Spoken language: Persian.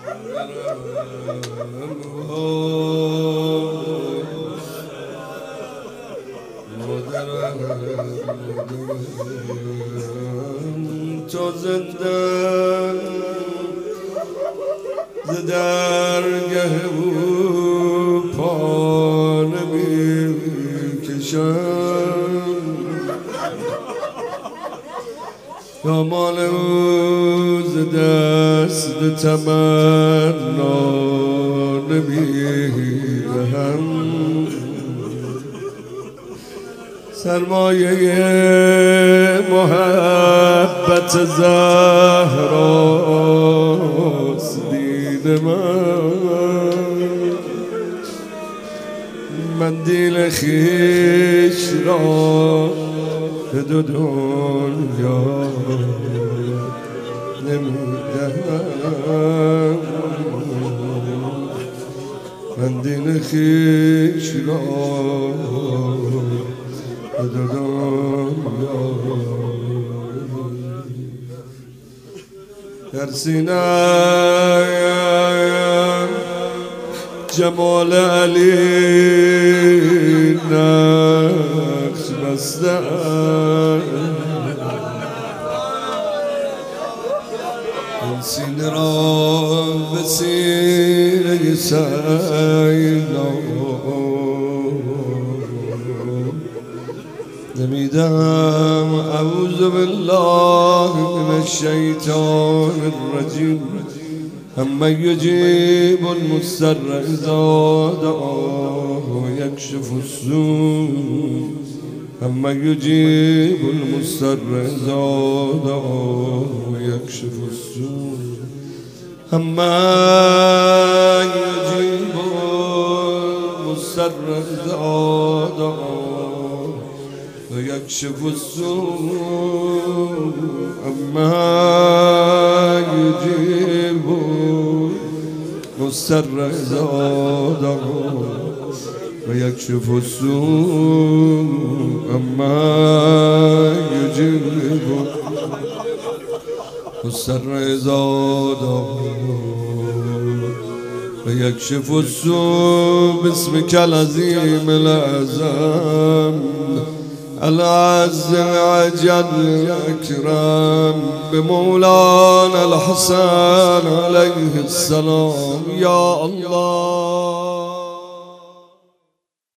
تو زنده ز درگه او پا نمی کشم، دامان او ز دست تمنا نمی دهم، سرمایه محبت زهراست دید من، مندیل خویش را به دو دنیا نمیدهم، مندیل خویش را به دو دنیا. در سینه جمال علی نقش بسته، این سینه را به سینه سینا نمیدم. اعوذ بالله من الشیطان الرجیم. اما یجیب المضطر اذا دعاه ویکشف السوء، اما یجیب المضطر اذا دعاه ویکشف السوء، اما یجیب المضطر اذا دعاه ویکشف السوء، اما یجیب المضطر اذا دعاه ویکشف السوء، اما یجیب المضطر اذا دعاه ویکشف السوء. باسمک العظیم الاعظم العز العجل الأكرم بمولانا الحسن عليه السلام. يا الله